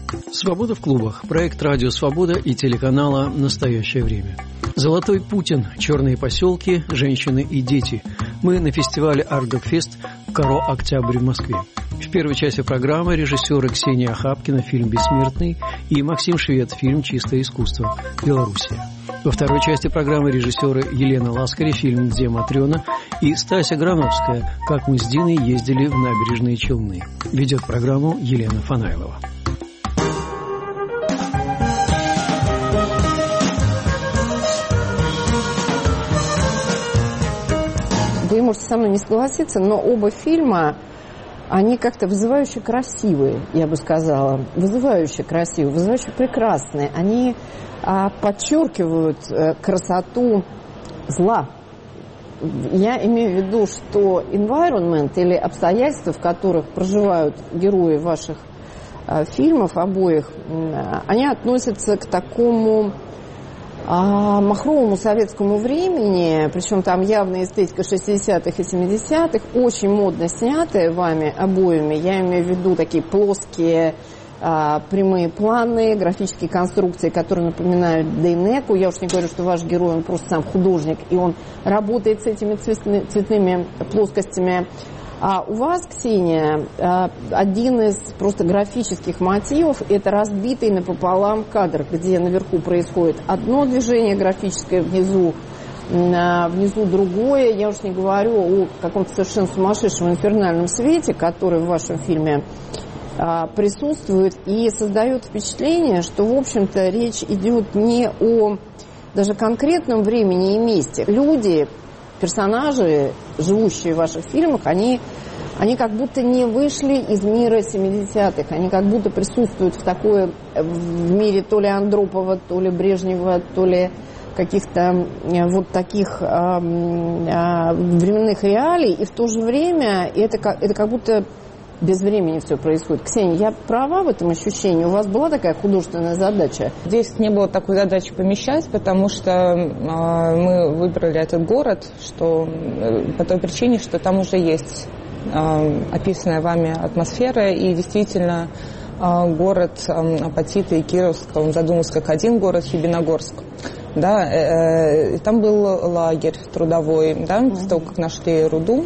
Свобода в клубах. Проект «Радио Свобода» и телеканала «Настоящее время». Золотой Путин, черные поселки, женщины и дети. Мы на фестивале «Артдокфест» «Каро Октябрь» в Москве. В первой части программы режиссеры Ксения Ахапкина, фильм «Бессмертный», и Максим Швед, фильм «Чистое искусство. Белоруссия». Во второй части программы режиссеры Елена Ласкари, фильм «Где Матрена», и Стася Грановская «Как мы с Диной ездили в набережные Челны». Ведет программу Елена Фанайлова. Вы можете со мной не согласиться, но оба фильма, они как-то вызывающе красивые, я бы сказала. Вызывающе красивые, вызывающе прекрасные. Они подчеркивают красоту зла. Я имею в виду, что environment или обстоятельства, в которых проживают герои ваших фильмов обоих, они относятся к такому махровому советскому времени, причем там явная эстетика 60-х и 70-х, очень модно снятая вами обоими. Я имею в виду такие плоские прямые планы, графические конструкции, которые напоминают Дейнеку. Я уж не говорю, что ваш герой, он просто сам художник, и он работает с этими цветными плоскостями. А у вас, Ксения, один из просто графических мотивов – это разбитый напополам кадр, где наверху происходит одно движение графическое, внизу другое. Я уж не говорю о каком-то совершенно сумасшедшем инфернальном свете, который в вашем фильме присутствует, и создает впечатление, что, в общем-то, речь идет не о даже конкретном времени и месте. Люди, персонажи, живущие в ваших фильмах, они как будто не вышли из мира 70-х. Они как будто присутствуют в мире то ли Андропова, то ли Брежнева, то ли каких-то вот таких временных реалий. И в то же время это как будто без времени все происходит. Ксения, я права в этом ощущении? У вас была такая художественная задача? Здесь не было такой задачи помещать, потому что мы выбрали этот город, что по той причине, что там уже есть описанная вами атмосфера, и действительно город Апатита и Кировска, он задумался как один город, Хибиногорск. Да, там был лагерь трудовой, да, после того, как нашли руду,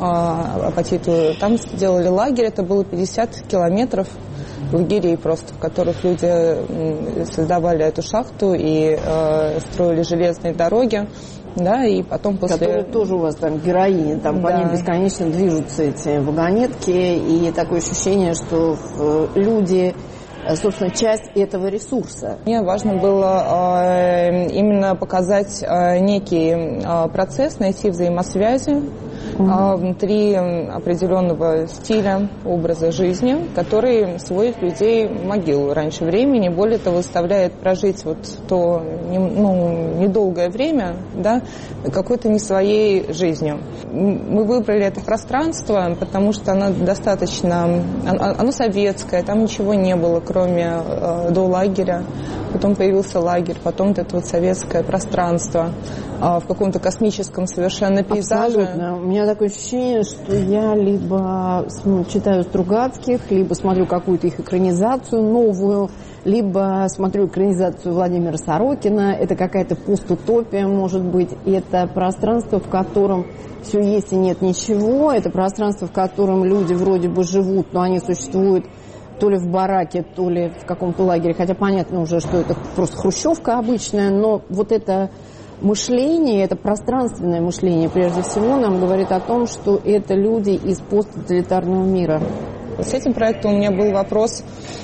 Апатиту, там сделали лагерь, это было 50 километров лагерей просто, в которых люди создавали эту шахту и строили железные дороги, да, и потом после... Которые тоже у вас там героини, там по ним бесконечно движутся эти вагонетки, и такое ощущение, что люди, собственно, часть этого ресурса. Мне важно было именно показать некий процесс, найти взаимосвязи внутри определенного стиля, образа жизни, который сводит людей в могилу раньше времени, более того, заставляет прожить вот то недолгое время, да, какой-то не своей жизнью. Мы выбрали это пространство, потому что оно достаточно, оно советское, там ничего не было, кроме до лагеря. Потом появился лагерь, потом вот это вот советское пространство в каком-то космическом совершенно пейзаже. Абсолютно. У меня такое ощущение, что я либо читаю Стругацких, либо смотрю какую-то их экранизацию новую, либо смотрю экранизацию Владимира Сорокина. Это какая-то постутопия, может быть. Это пространство, в котором все есть и нет ничего. Это пространство, в котором люди вроде бы живут, но они существуют то ли в бараке, то ли в каком-то лагере. Хотя понятно уже, что это просто хрущевка обычная, но вот это мышление, это пространственное мышление, прежде всего, нам говорит о том, что это люди из посттоталитарного мира. С этим проектом у меня был вопрос,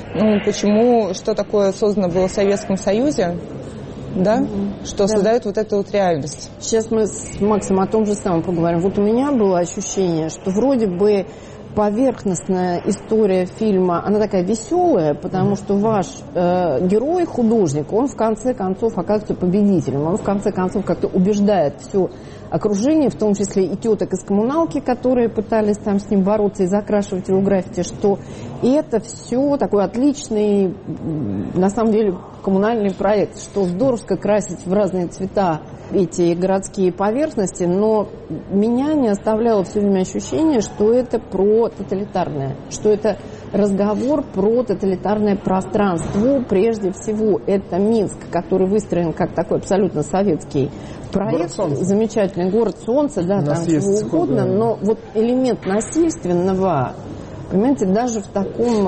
почему, что такое создано было в Советском Союзе, да, что создает вот эту вот реальность. Сейчас мы с Максом о том же самом поговорим. Вот у меня было ощущение, что вроде бы поверхностная история фильма, она такая веселая, потому что ваш герой, художник, он в конце концов оказывается победителем. Он в конце концов как-то убеждает все окружение, в том числе и теток из коммуналки, которые пытались там с ним бороться и закрашивать его граффити, что это все такой отличный, на самом деле, коммунальный проект, что здоровско красить в разные цвета эти городские поверхности, но меня не оставляло все время ощущение, что это про тоталитарное, что это разговор про тоталитарное пространство. Прежде всего, это Минск, который выстроен как такой абсолютно советский проект. Замечательный город солнца, да, там чего угодно, но вот элемент насильственного, понимаете, даже в таком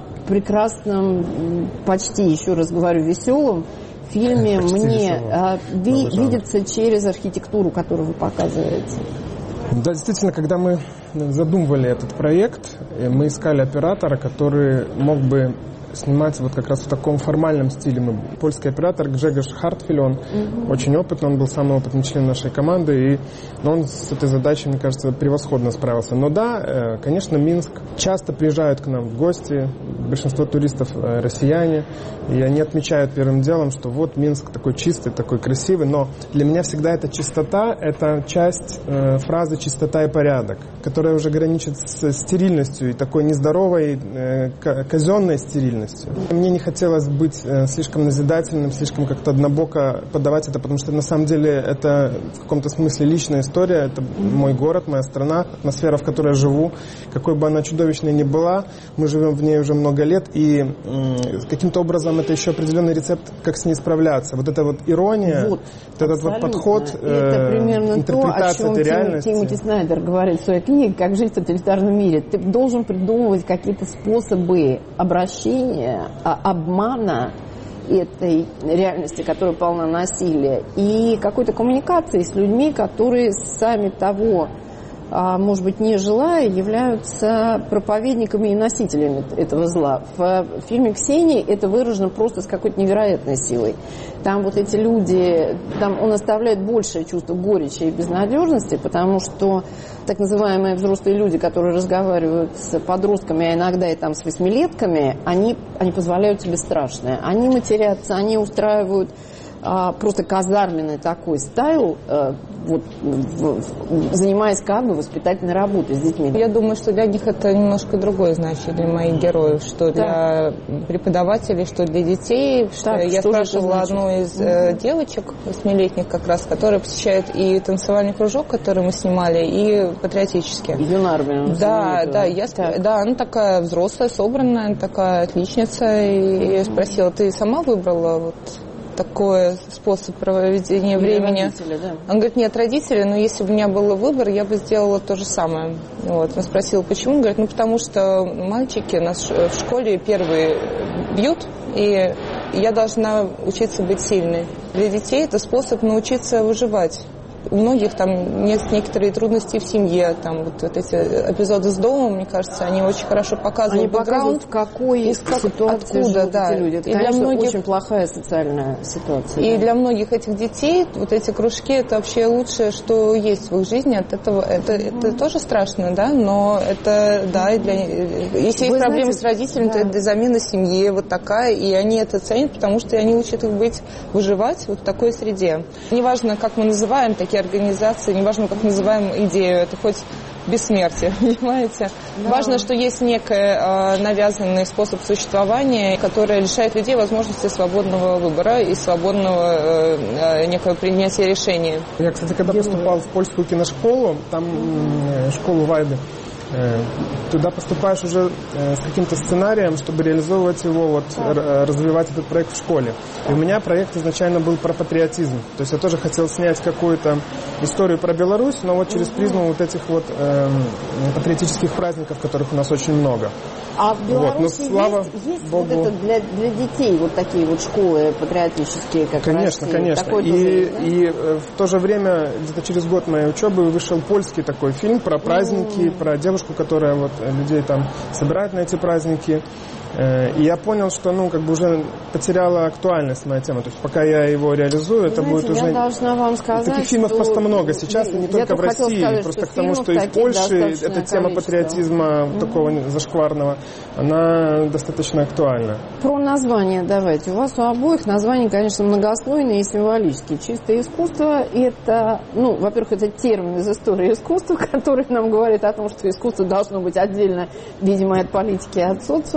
прекрасном, почти, еще раз говорю, веселом фильме мне видится через архитектуру, которую вы показываете. Да, действительно, когда мы задумывали этот проект, мы искали оператора, который мог бы снимать вот как раз в таком формальном стиле. Польский оператор Grzegorz Hartwell, он очень опытный, он был самый опытный член нашей команды, но он с этой задачей, мне кажется, превосходно справился. Но да, конечно, Минск часто приезжают к нам в гости, большинство туристов россияне, и они отмечают первым делом, что вот Минск такой чистый, такой красивый, но для меня всегда эта чистота, это часть фразы «чистота и порядок», которая уже граничит с стерильностью и такой нездоровой казенной стерильностью. Мне не хотелось быть слишком назидательным, слишком как-то однобоко подавать это, потому что на самом деле это в каком-то смысле личная история, это мой город, моя страна, атмосфера, в которой я живу, какой бы она чудовищной ни была, мы живем в ней уже много лет, и каким-то образом это еще определенный рецепт, как с ней справляться. Вот эта вот ирония, вот этот вот подход, это примерно интерпретация этой реальности. Тимоти Снайдер говорит в своей книге «Как жить в тоталитарном мире». Ты должен придумывать какие-то способы обращения, обмана этой реальности, которая полна насилия, и какой-то коммуникации с людьми, которые сами того, может быть, не желая, являются проповедниками и носителями этого зла. В фильме «Ксения» это выражено просто с какой-то невероятной силой. Там вот эти люди, там он оставляет большее чувство горечи и безнадежности, потому что так называемые взрослые люди, которые разговаривают с подростками, а иногда и там с восьмилетками, они позволяют себе страшное. Они матерятся, они устраивают просто казарменный такой стайл, вот, занимаясь как бы воспитательной работой с детьми. Я думаю, что для них это немножко другое значение, для моих героев, что для преподавателей, что для детей. Я спрашивала одну из девочек, 8-летних как раз, которая посещает и танцевальный кружок, который мы снимали, и патриотический. Юнармия. Да, она такая взрослая, собранная, такая отличница. И я спросила, ты сама выбрала вот такой способ проведения времени? Родители, да? Он говорит, нет, родители, но если бы у меня был выбор, я бы сделала то же самое. Вот. Он спросил, почему? Он говорит, потому что мальчики нас в школе первые бьют, и я должна учиться быть сильной. Для детей это способ научиться выживать. У многих там есть некоторые трудности в семье, там вот эти эпизоды с домом, мне кажется, они очень хорошо показывают. Они показывают, в какой ситуации живут эти люди. Это, конечно, для многих очень плохая социальная ситуация. И для многих этих детей вот эти кружки, это вообще лучшее, что есть в их жизни. От этого это тоже страшно, да, но это, да, и если есть проблемы с родителями, то это для замены семьи вот такая, и они это ценят, потому что они учат их выживать вот в такой среде. Неважно, как мы называем такие организации, неважно, как называем идею, это хоть бессмертие, понимаете? Да. Важно, что есть некий навязанный способ существования, который лишает людей возможности свободного выбора и свободного некого принятия решений. Я, кстати, когда поступал в польскую киношколу, там школу Вайды, туда поступаешь уже с каким-то сценарием, чтобы реализовывать его, вот, развивать этот проект в школе. И у меня проект изначально был про патриотизм. То есть я тоже хотел снять какую-то историю про Беларусь, но вот через призму вот этих вот патриотических праздников, которых у нас очень много. А в Беларуси есть Богу, вот это для детей вот такие вот школы патриотические, как конечно, конечно. И в то же время, где-то через год моей учебы, вышел польский такой фильм про праздники, про девушку, которая вот людей там собирает на эти праздники. И я понял, что, уже потеряла актуальность моя тема. То есть пока я его реализую, это будет уже... Я должна вам сказать, таких фильмов просто много сейчас, и не только в России. Просто к тому, что из Польши эта тема патриотизма такого зашкварного, она достаточно актуальна. Про название давайте. У вас у обоих названия, конечно, многослойные и символические. Чистое искусство – это, во-первых, это термин из истории искусства, который нам говорит о том, что искусство должно быть отдельно, видимо, от политики и от социума, и это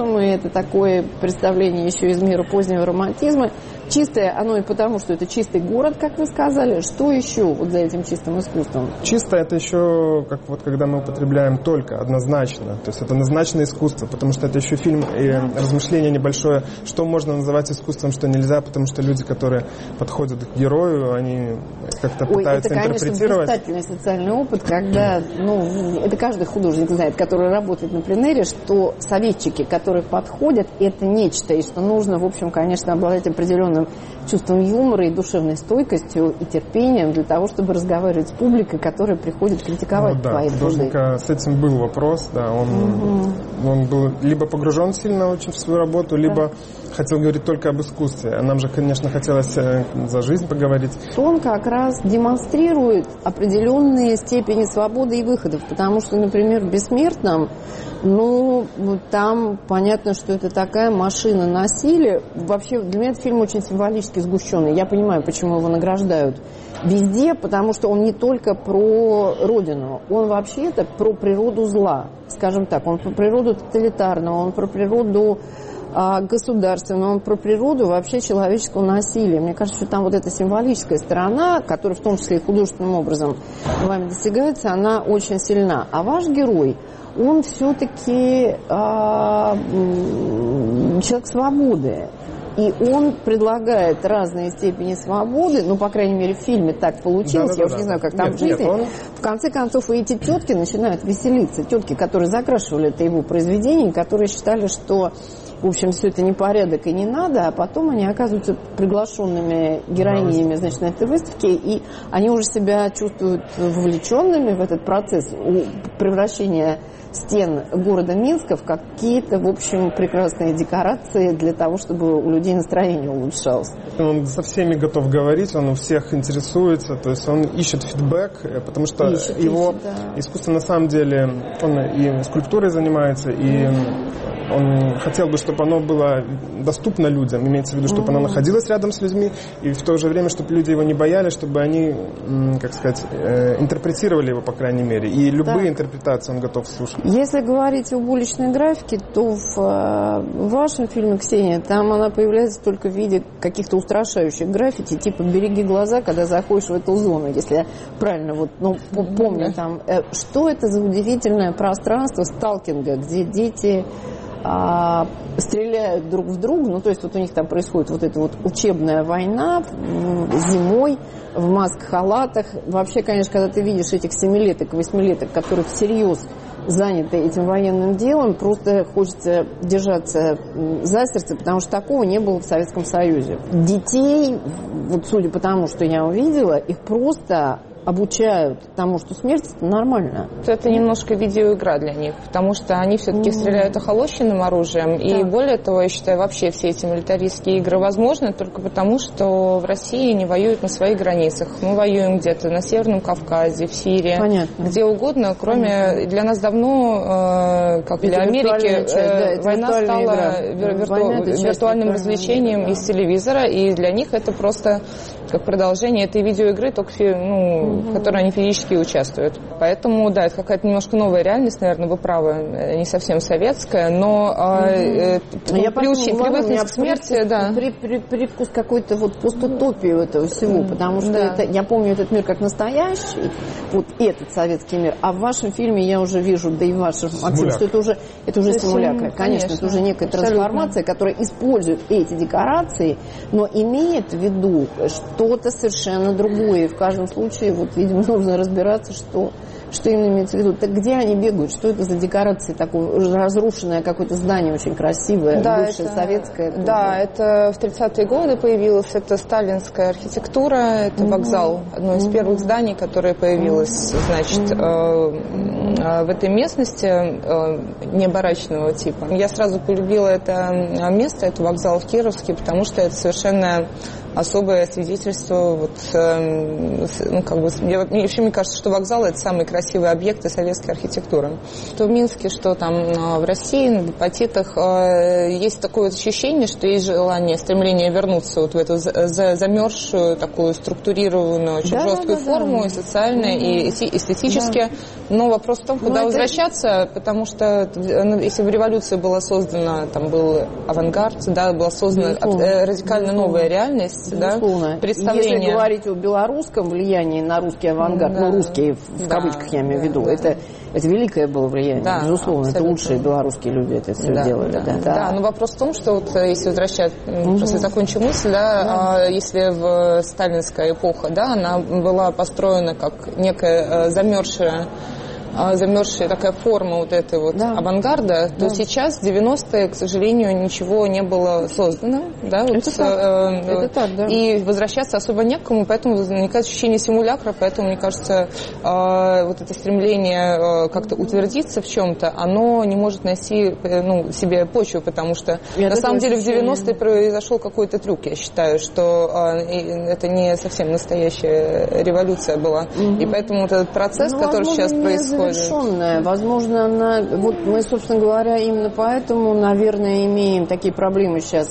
это такое представление еще из мира позднего романтизма. Чистое оно и потому, что это чистый город, как вы сказали. Что еще вот за этим чистым искусством? Чисто это еще, как вот когда мы употребляем только, однозначно. То есть это однозначное искусство, потому что это еще фильм и размышление небольшое, что можно называть искусством, что нельзя, потому что люди, которые подходят к герою, они как-то пытаются интерпретировать. Это, конечно, блистательный социальный опыт, когда, это каждый художник знает, который работает на пленэре, что советчики, которые подходят, это нечто, и что нужно, в общем, конечно, обладать определенным чувством юмора и душевной стойкостью и терпением для того, чтобы разговаривать с публикой, которая приходит критиковать твои труды. С этим был вопрос, да, он был либо погружен сильно очень в свою работу, либо хотел говорить только об искусстве. А нам же, конечно, хотелось за жизнь поговорить. Он как раз демонстрирует определенные степени свободы и выходов, потому что, например, в «Бессмертном», там понятно, что это такая машина насилия. Вообще, для меня этот фильм очень символически сгущенный. Я понимаю, почему его награждают везде, потому что он не только про родину, он вообще-то про природу зла, скажем так. Он про природу тоталитарного, он про природу государственного, он про природу вообще человеческого насилия. Мне кажется, что там вот эта символическая сторона, которая в том числе и художественным образом вами достигается, она очень сильна. А ваш герой, он все-таки человек свободы. И он предлагает разные степени свободы, по крайней мере, в фильме так получилось, я уже не знаю, как там в жизни. В конце концов, и эти тетки начинают веселиться. Тетки, которые закрашивали это его произведение, которые считали, что, в общем, все это непорядок и не надо, а потом они оказываются приглашенными героинями, на этой выставке, и они уже себя чувствуют вовлеченными в этот процесс превращения стен города Минска в какие-то, в общем, прекрасные декорации для того, чтобы у людей настроение улучшалось. Он со всеми готов говорить, он у всех интересуется, то есть он ищет фидбэк, потому что его искусство на самом деле, он и скульптурой занимается, и он хотел бы, чтобы оно было доступно людям, имеется в виду, чтобы оно находилось рядом с людьми, и в то же время, чтобы люди его не боялись, чтобы они, интерпретировали его, по крайней мере, и любые интерпретации он готов слушать. Если говорить об уличной графике, то в вашем фильме, Ксения, там она появляется только в виде каких-то устрашающих граффити, типа «Береги глаза, когда заходишь в эту зону», если я правильно помню там. Что это за удивительное пространство сталкинга, где дети стреляют друг в друга, то есть у них там происходит вот эта вот учебная война зимой в масках-халатах. Вообще, конечно, когда ты видишь этих 7-леток, 8-леток, которые всерьез заняты этим военным делом, просто хочется держаться за сердце, потому что такого не было в Советском Союзе. Детей, судя по тому, что я увидела, их просто обучают тому, что смерть – это нормально. Это немножко видеоигра для них, потому что они все-таки стреляют охолощенным оружием. И более того, я считаю, вообще все эти милитаристские игры возможны только потому, что в России не воюют на своих границах. Мы воюем где-то на Северном Кавказе, в Сирии, где угодно, кроме… Для нас давно, как для Америки, война стала виртуальным развлечением из телевизора, и для них это просто как продолжение этой видеоигры, только в которой они физически участвуют. Поэтому, это какая-то немножко новая реальность, наверное, вы правы, не совсем советская, но привыкнуть к смерти, привкус какой-то постутопии у этого всего, потому что я помню этот мир как настоящий, этот советский мир, а в вашем фильме я уже вижу, да и в вашем, Максим, что это уже симулякр, конечно, это уже некая трансформация, которая использует эти декорации, но имеет в виду что-то совершенно другое. И в каждом случае, видимо, нужно разбираться, что именно имеется в виду. Так где они бегают? Что это за декорации? Такое разрушенное какое-то здание очень красивое, бывшее советское. Да, это в 30-е годы появилось. Это сталинская архитектура, это вокзал. Одно из первых зданий, которое появилось, в этой местности не барачного типа. Я сразу полюбила это место, это вокзал в Кировске, потому что это совершенно особое свидетельство. Вот, ну, как бы, мне кажется, что вокзал – это самые красивые объекты советской архитектуры. Что в Минске, что там в России, на Апатитах, есть такое ощущение, что есть желание, стремление вернуться вот в эту замерзшую, такую структурированную, очень жесткую форму, и социально, и эстетически. Но вопрос в том, куда возвращаться, потому что если бы революция была создана, там был авангард, да, была создана радикально новая реальность, да, представление. Если говорить о белорусском влиянии на русский авангард, ну, русский, в кавычках я имею в виду, это великое было влияние, безусловно, это лучшие белорусские люди это все делали. Да, но вопрос в том, что вот если возвращать, просто закончу мысль, если в сталинская эпоха, да, она была построена как некая замерзшая такая форма вот этой вот авангарда, то сейчас, в 90-е, к сожалению, ничего не было создано. Да, вот, это так, да. И возвращаться особо не к кому, поэтому возникает ощущение симулякра, поэтому, мне кажется, вот это стремление как-то утвердиться в чем-то, оно не может найти себе почву, потому что на самом деле в 90-е произошел какой-то трюк, я считаю, что это не совсем настоящая революция была. И поэтому вот этот процесс, который сейчас происходит, возможно, вот мы, собственно говоря, именно поэтому, наверное, имеем такие проблемы сейчас.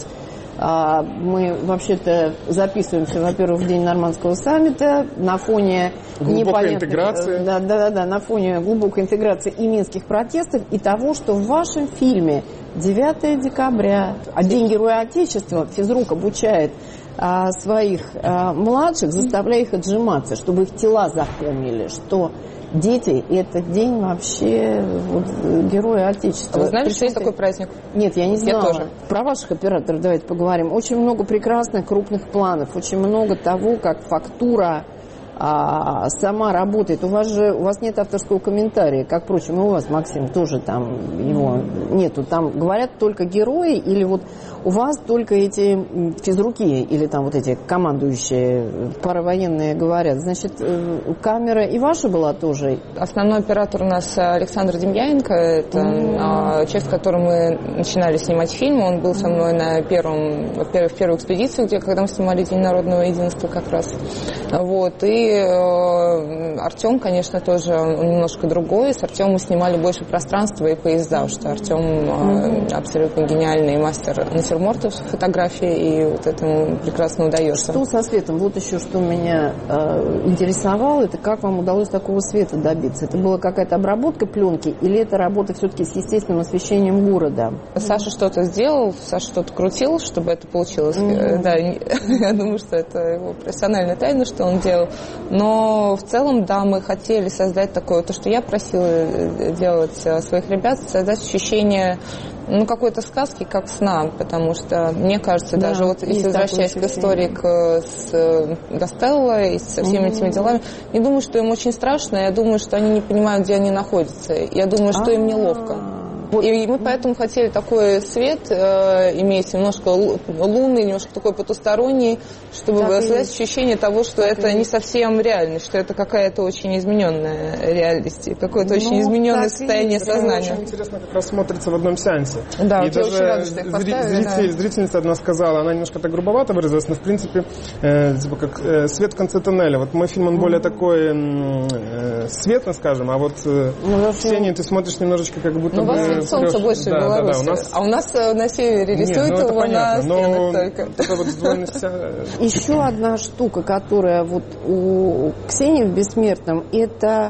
Мы вообще-то записываемся, во-первых, в день Нормандского саммита на фоне глубокой интеграции. Да, на фоне глубокой интеграции и минских протестов, и того, что в вашем фильме 9 декабря, День Героя Отечества, физрук обучает своих младших, заставляя их отжиматься, чтобы их тела запомнили, что дети – это день вообще Героя Отечества. А вы знали, что есть такой праздник? Нет, я не знала. Я тоже. Про ваших операторов давайте поговорим. Очень много прекрасных крупных планов, очень много того, как фактура сама работает. У вас нет авторского комментария, как, впрочем, и у вас, Максим, тоже там его нету. Там говорят только герои, или вот у вас только эти физруки, или там вот эти командующие паравоенные говорят. Значит, камера и ваша была тоже? Основной оператор у нас Александр Демьяненко. Это человек, с которым мы начинали снимать фильм. Он был со мной в первой экспедиции, когда мы снимали День народного единства как раз. Вот. И Артем, конечно, тоже он немножко другой. С Артемом мы снимали больше пространства и поезда, потому что Артем абсолютно гениальный мастер натюрмортов, фотографии, и вот этому прекрасно удается. Что со светом? Вот еще что меня интересовало, это как вам удалось такого света добиться? Это была какая-то обработка пленки или это работа все-таки с естественным освещением города? Саша что-то сделал, Саша что-то крутил, чтобы это получилось. Да, я думаю, что это его профессиональная тайна, что он делал. Но в целом, да, мы хотели создать такое, то, что я просила делать своих ребят, создать ощущение какой-то сказки, как сна, потому что, мне кажется, даже вот если возвращаясь к истории с Гастелло и со всеми этими делами, не думаю, что им очень страшно, я думаю, что они не понимают, где они находятся. Я думаю, что им неловко. И мы поэтому хотели такой свет иметь, немножко лунный, немножко такой потусторонний, чтобы создать ощущение того, что это не совсем реальность, что это какая-то очень измененная реальность, какое-то очень измененное состояние сознания. Очень интересно как раз смотрится в одном сеансе. Да, и даже очень рада, что их поставили, зрительница одна сказала, она немножко так грубовато выразилась, но в принципе типа как свет в конце тоннеля. Вот мой фильм, он более такой светлый, скажем, а вот в Ксении ты смотришь немножко как будто бы... Солнце больше в Беларуси. А у нас на севере рисуют его на стенах только. Еще одна штука, которая вот у Ксении в «Бессмертном», это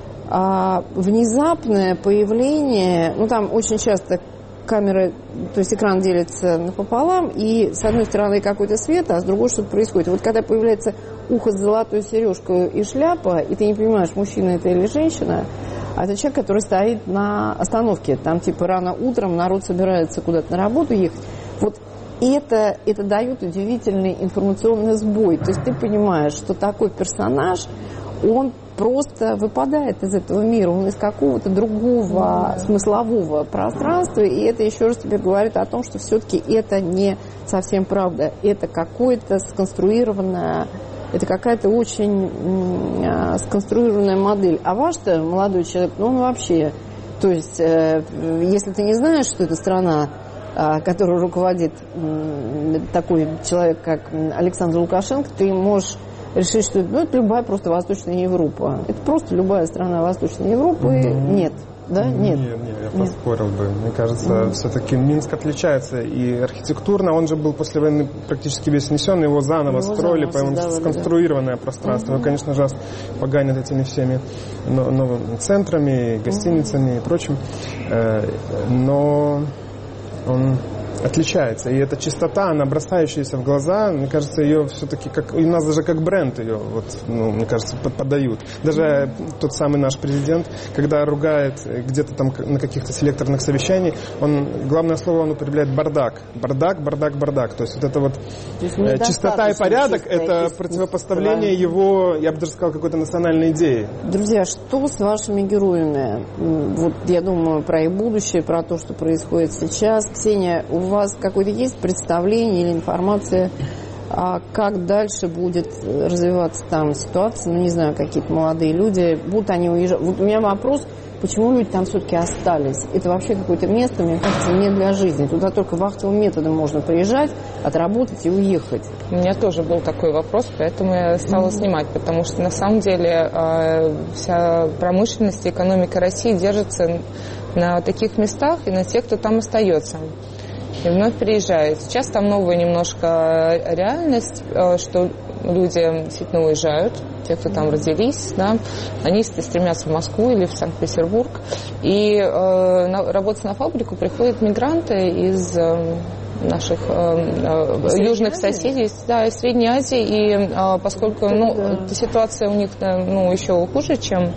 внезапное появление, там очень часто камера, то есть экран делится напополам, и с одной стороны какой-то свет, а с другой что-то происходит. Вот когда появляется ухо с золотой сережкой и шляпа, и ты не понимаешь, мужчина это или женщина, а это человек, который стоит на остановке. Там типа рано утром народ собирается куда-то на работу ехать. Вот это дает удивительный информационный сбой. То есть ты понимаешь, что такой персонаж, он просто выпадает из этого мира, он из какого-то другого смыслового пространства, и это еще раз тебе говорит о том, что все-таки это не совсем правда. Это какое-то сконструированное... Это какая-то очень сконструированная модель. А ваш-то молодой человек, он вообще... То есть, если ты не знаешь, что эта страна который руководит такой человек, как Александр Лукашенко, ты можешь решить, что это любая просто Восточная Европа. Это просто любая страна Восточной Европы. Нет. Да? Нет. Нет, я поспорил бы. Мне кажется, все-таки Минск отличается и архитектурно. Он же был после войны практически весь снесен, его заново строили, по-моему, сконструированное пространство. Его, конечно же, поганят этими всеми новыми центрами, гостиницами и прочим. Но он отличается. И эта чистота, она бросающаяся в глаза, мне кажется, ее все-таки, как у нас даже как бренд ее, вот, мне кажется, подают. Даже тот самый наш президент, когда ругает где-то там на каких-то селекторных совещаниях, главное слово он употребляет бардак. Бардак, бардак, бардак. То есть вот это вот чистота и порядок, это противопоставление его, я бы даже сказал, какой-то национальной идеи. Друзья, что с вашими героями? Вот я думаю про их будущее, про то, что происходит сейчас. Ксения, у вас какое-то есть представление или информация, как дальше будет развиваться там ситуация? Ну, не знаю, какие-то молодые люди, будут они уезжать? Вот у меня вопрос, почему люди там все-таки остались? Это вообще какое-то место, мне кажется, не для жизни. Туда только вахтовым методом можно приезжать, отработать и уехать. У меня тоже был такой вопрос, поэтому я стала снимать, потому что на самом деле вся промышленность и экономика России держится на таких местах и на тех, кто там остается. И вновь приезжает. Сейчас там новая немножко реальность, что люди действительно уезжают, те, кто там родились, да, они стремятся в Москву или в Санкт-Петербург. И работать на фабрику приходят мигранты из наших южных соседей, да, из Средней Азии. И поскольку ситуация у них еще хуже, чем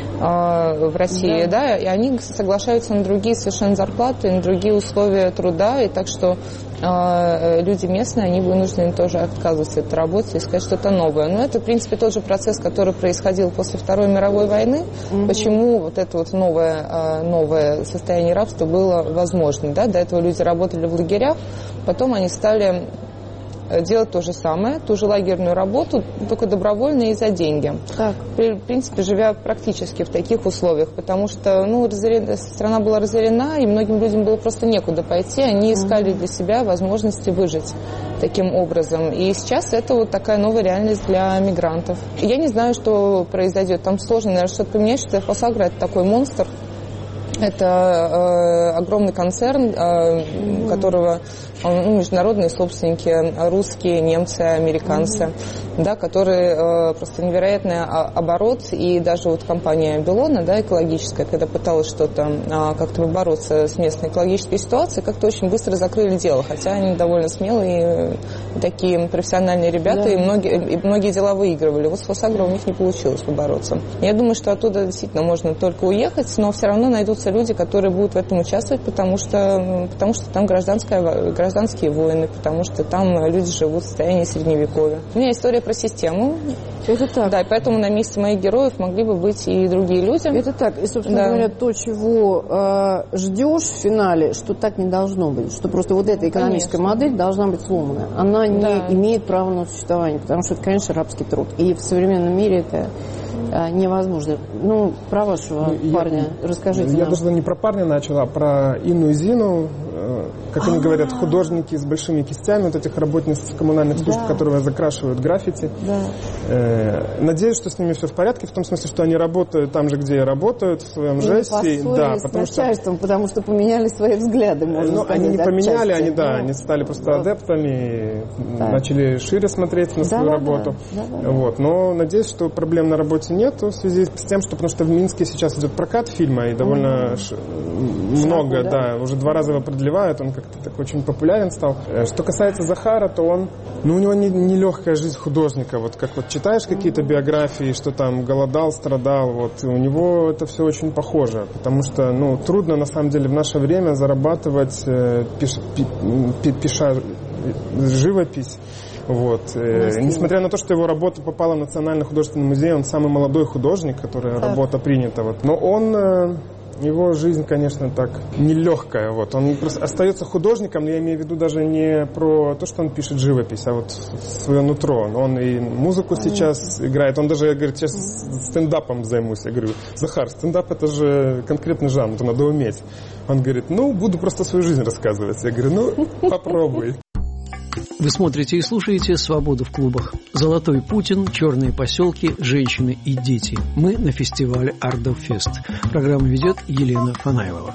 в России, да, и они соглашаются на другие совершенно зарплаты, на другие условия труда, и так что люди местные, они вынуждены тоже отказываться от работы, искать что-то новое. Но это, в принципе, тот же процесс, который происходил после Второй мировой войны. Почему вот это вот новое состояние рабства было возможным, да? До этого люди работали в лагерях, потом они стали делать то же самое, ту же лагерную работу, только добровольно и за деньги. Так. В принципе, живя практически в таких условиях, потому что страна была разорена, и многим людям было просто некуда пойти, они искали для себя возможности выжить таким образом. И сейчас это вот такая новая реальность для мигрантов. Я не знаю, что произойдет. Там сложно, наверное, что-то поменять, что Фосагро — это такой монстр. Это огромный концерн, которого международные собственники, русские, немцы, американцы, да, которые просто невероятный оборот. И даже вот компания Беллона, да, экологическая, когда пыталась что-то как-то побороться с местной экологической ситуацией, как-то очень быстро закрыли дело, хотя они довольно смелые, такие профессиональные ребята, да. и многие дела выигрывали. Вот с Фосагро у них не получилось побороться. Я думаю, что оттуда действительно можно только уехать, но все равно найдутся люди, которые будут в этом участвовать, потому что там гражданские войны, потому что там люди живут в состоянии средневековья. У меня история про систему. Это так. Да, и поэтому на месте моих героев могли бы быть и другие люди. Это так. И, собственно говоря, то, чего ждешь в финале, что так не должно быть, что просто вот эта экономическая модель должна быть сломана. Она не имеет права на существование, потому что это, конечно, рабский труд. И в современном мире это невозможно. Ну, про вашего парня расскажите нам. Я даже не про парня начала, а про Инну и Зину, как они говорят, художники с большими кистями, вот этих работниц коммунальных служб, которые закрашивают граффити. Да. Надеюсь, что с ними все в порядке, в том смысле, что они работают там же, где работают, в своем жесте. Да, потому что поменяли свои взгляды, можно сказать. Они не поменяли, они стали просто адептами, начали шире смотреть на свою работу. Вот. Но надеюсь, что проблем на работе нет в связи с тем, что потому что в Минске сейчас идет прокат фильма, и довольно много, уже 2 раза его продлевают, он как-то так очень популярен стал. Что касается Захара, то он, у него не легкая жизнь художника, вот как вот читаешь какие-то биографии, что там голодал, страдал, вот, и у него это все очень похоже, потому что, трудно на самом деле в наше время зарабатывать, пиша живопись. Вот. Несмотря на то, что его работа попала в Национальный художественный музей, он самый молодой художник, который работа принята. Вот. Но он его жизнь, конечно, так нелегкая. Вот. Он просто остается художником, я имею в виду даже не про то, что он пишет живопись, а вот свое нутро. Он и музыку сейчас играет. Он даже говорит, сейчас стендапом займусь. Я говорю, Захар, стендап это же конкретный жанр, это надо уметь. Он говорит, буду просто свою жизнь рассказывать. Я говорю, попробуй. Вы смотрите и слушаете «Свободу в клубах». «Золотой Путин», «Черные поселки», «Женщины и дети». Мы на фестивале Ардофест. Программу ведет Елена Фанаилова.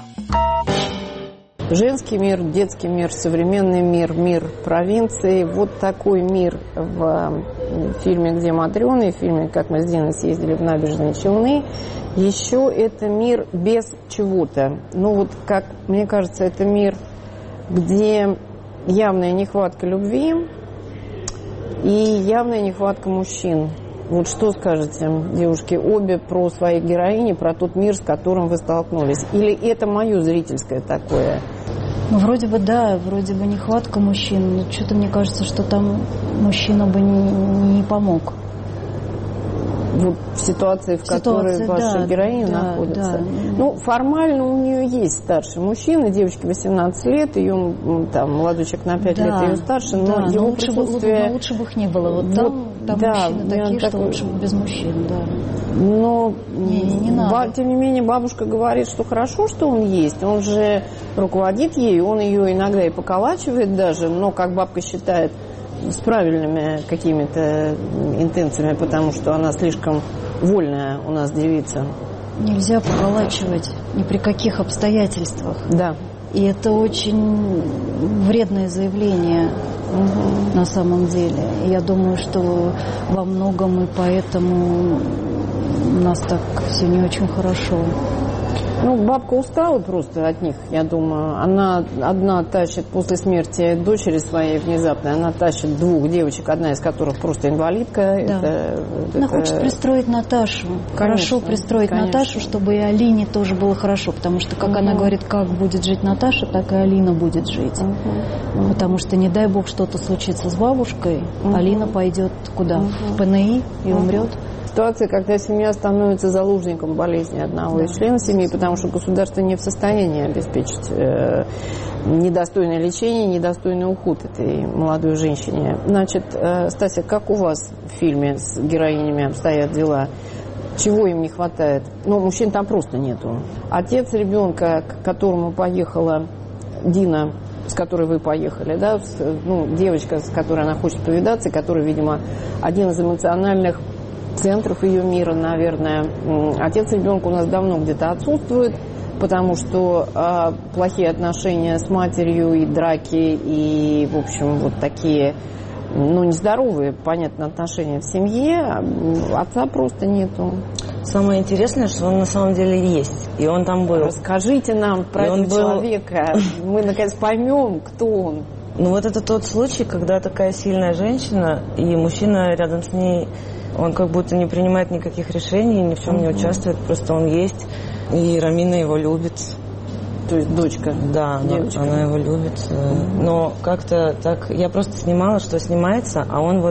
Женский мир, детский мир, современный мир, мир провинции. Вот такой мир в фильме «Где Матрёны», в фильме «Как мы с Диной съездили в набережные Челны». Еще это мир без чего-то. Как мне кажется, это мир, где явная нехватка любви и явная нехватка мужчин. Вот что скажете, девушки, обе про своих героини, про тот мир, с которым вы столкнулись? Или это мое зрительское такое? Вроде бы да, вроде бы нехватка мужчин, но что-то мне кажется, что там мужчина бы не помог. Вот в ситуации, в которой ваша героиня находится. Да. Формально у нее есть старший мужчина, девочке 18 лет, ее молодой человек на 5 лет ее старше, но его присутствие... лучше бы их не было. Там мужчины такие, что лучше бы без мужчин, да. Но, не надо. Тем не менее, бабушка говорит, что хорошо, что он есть. Он же руководит ею, он ее иногда и поколачивает даже, но, как бабка считает, с правильными какими-то интенциями, потому что она слишком вольная у нас девица. Нельзя поколачивать ни при каких обстоятельствах. Да. И это очень вредное заявление на самом деле. Я думаю, что во многом и поэтому у нас так все не очень хорошо. Бабка устала просто от них, я думаю. Она одна тащит после смерти дочери своей внезапной, она тащит двух девочек, одна из которых просто инвалидка. Да. Она хочет пристроить Наташу. Хорошо пристроить Наташу, чтобы и Алине тоже было хорошо. Потому что, как она говорит, как будет жить Наташа, так и Алина будет жить. Потому что, не дай бог, что-то случится с бабушкой, Алина пойдет куда? В ПНИ и умрет. Ситуация, когда семья становится заложником болезни одного из членов семьи, потому что государство не в состоянии обеспечить недостойное лечение, недостойный уход этой молодой женщине. Значит, Стася, как у вас в фильме с героинями обстоят дела? Чего им не хватает? Мужчин там просто нету. Отец ребенка, к которому поехала Дина, с которой вы поехали, да, девочка, с которой она хочет повидаться, которая, видимо, один из эмоциональных центров ее мира, наверное. Отец ребенка у нас давно где-то отсутствует, потому что плохие отношения с матерью и драки, и, в общем, вот такие, нездоровые, понятно, отношения в семье. Отца просто нету. Самое интересное, что он на самом деле есть, и он там был. Расскажите нам про этого человека. Мы, наконец, поймем, кто он. Это тот случай, когда такая сильная женщина, и мужчина рядом с ней, он как будто не принимает никаких решений, ни в чем не участвует, просто он есть, и Рамина его любит. То есть дочка? Да, она его любит. Но как-то так, я просто снимала, что снимается, а он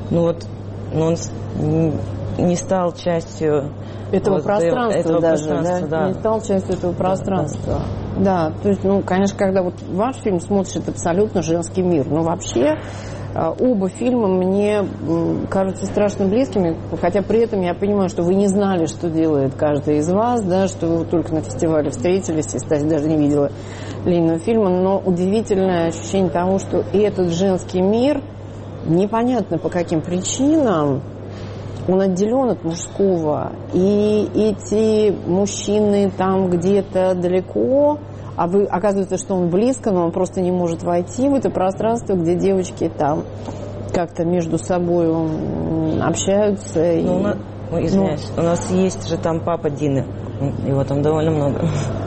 он не стал частью этого пространства да. Не стал частью этого пространства. Да, то есть, конечно, когда ваш фильм смотришь, это абсолютно женский мир. Но вообще оба фильма мне кажутся страшно близкими, хотя при этом я понимаю, что вы не знали, что делает каждый из вас, да, что вы только на фестивале встретились, и Стася даже не видела Лениного фильма, но удивительное ощущение того, что этот женский мир, непонятно по каким причинам, он отделен от мужского, и эти мужчины там где-то далеко, а оказывается, что он близко, но он просто не может войти в это пространство, где девочки там как-то между собой общаются. Извиняюсь, у нас есть же там папа Дины, его там довольно много.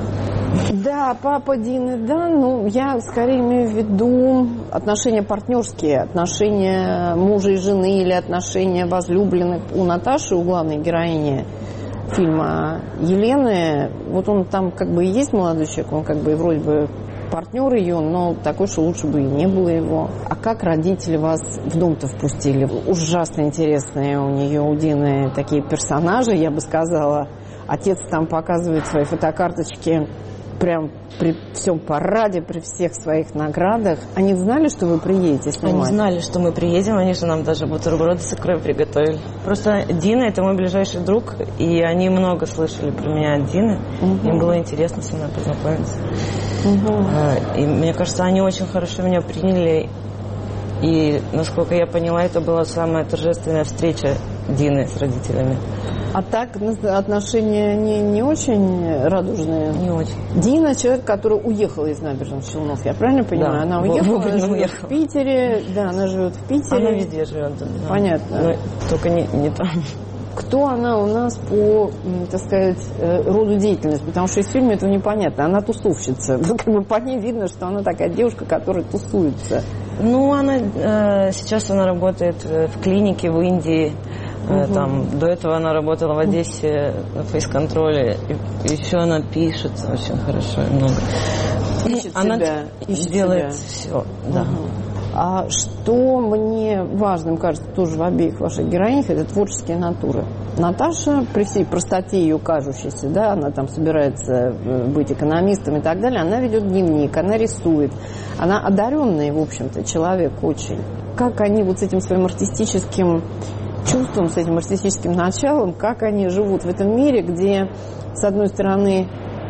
Да, папа Дины, да, я скорее имею в виду отношения партнерские, отношения мужа и жены или отношения возлюбленных у Наташи, у главной героини фильма Елены. Вот он там как бы и есть молодой человек, он как бы и вроде бы партнер ее, но такой, что лучше бы и не было его. А как родители вас в дом-то впустили? Ужасно интересные у нее, у Дины, такие персонажи, я бы сказала. Отец там показывает свои фотокарточки прям при всем параде, при всех своих наградах. Они знали, что вы приедете снимать? Они знали, что мы приедем. Они же нам даже бутерброды с икрой приготовили. Просто Дина – это мой ближайший друг, и они много слышали про меня от Дины. Им было интересно со мной познакомиться. И мне кажется, они очень хорошо меня приняли. И, насколько я поняла, это была самая торжественная встреча Дины с родителями. А так отношения не очень радужные? Не очень. Дина – человек, который уехал из Набережных Челнов, я правильно понимаю? Да, она уехала, она живет в Питере. Да, она живет в Питере. Она везде живет. Да. Понятно. Но только не там. Кто она у нас по, так сказать, роду деятельности? Потому что из фильма этого непонятно. Она тусовщица. Как бы по ней видно, что она такая девушка, которая тусуется. Ну, сейчас она работает в клинике в Индии. Там, до этого она работала в Одессе на фейс-контроле. И еще она пишет очень хорошо и много. Она делает все. Да. А что мне важным кажется тоже в обеих ваших героинях, это творческие натуры. Наташа, при всей простоте ее кажущейся, да, она там собирается быть экономистом и так далее, она ведет дневник, она рисует. Она одаренный, в общем-то, человек очень. Как они вот с этим своим артистическим чувством, с этим артистическим началом, как они живут в этом мире, где, с одной стороны,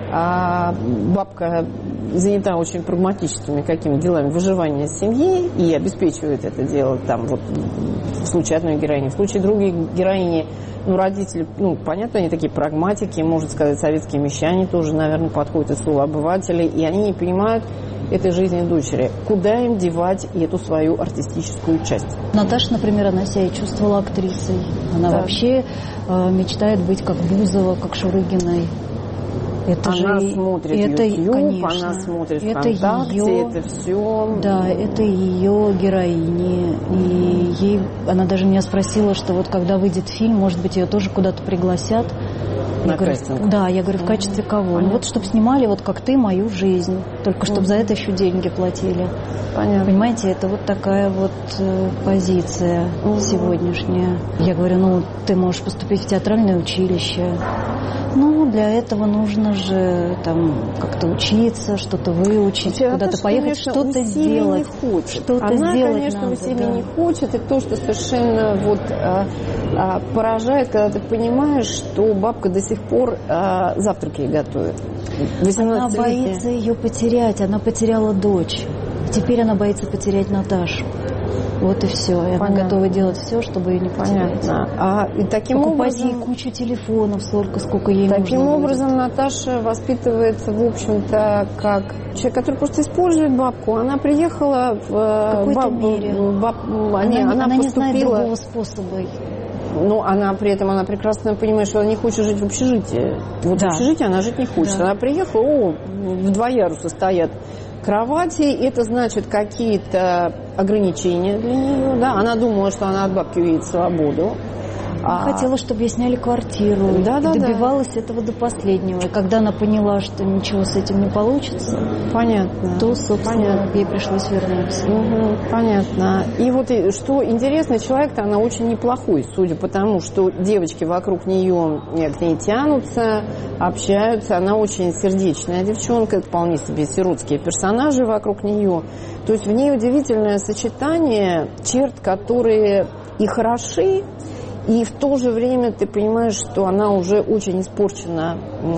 бабка занята очень прагматическими какими делами выживания семьи и обеспечивает это дело там вот в случае одной героини. В случае другой героини, родители, понятно, они такие прагматики, можно сказать, советские мещане тоже, наверное, подходят из слова обывателей, и они не понимают этой жизни дочери. Куда им девать эту свою артистическую часть? Наташа, например, она себя чувствовала актрисой. Она вообще мечтает быть как Бузова, как Шурыгиной. Она смотрит YouTube, конечно, она смотрит ВКонтакте, это все. Да, это ее героини. И она даже меня спросила, что вот когда выйдет фильм, может быть, ее тоже куда-то пригласят. Я говорю, в качестве кого? Вот чтобы снимали вот как ты мою жизнь. Только чтобы за это еще деньги платили. Понятно. Понимаете, это вот такая вот позиция сегодняшняя. Я говорю, ты можешь поступить в театральное училище. Для этого нужно же там как-то учиться, что-то выучить, куда-то поехать, что-то сделать. Она, конечно, усилий не хочет. И то, что совершенно поражает, когда ты понимаешь, что бабка до сих пор завтраки готовит. Она боится ее потерять. Она потеряла дочь. Теперь она боится потерять Наташу. Вот и все. И она готова делать все, чтобы ее не потерять. И таким покупать образом, ей кучу телефонов, сколько ей нужно. Таким образом, Наташа воспитывается, в общем-то, как человек, который просто использует бабку. Она приехала в какой-то мере. Она не знает другого способа. Она при этом прекрасно понимает, что она не хочет жить в общежитии. В общежитии она жить не хочет. Она приехала, в 2 яруса стоят кровати, это значит какие-то ограничения для нее, да, она думала, что она от бабки увидит свободу. Хотела, чтобы ей сняли квартиру, добивалась этого до последнего. И когда она поняла, что ничего с этим не получится, то, собственно, ей пришлось вернуться. Понятно. И вот что интересно, человек-то она очень неплохой, судя по тому, что девочки вокруг нее к ней тянутся, общаются. Она очень сердечная девчонка, вполне себе сиротские персонажи вокруг нее. То есть в ней удивительное сочетание черт, которые и хороши, и в то же время ты понимаешь, что она уже очень испорчена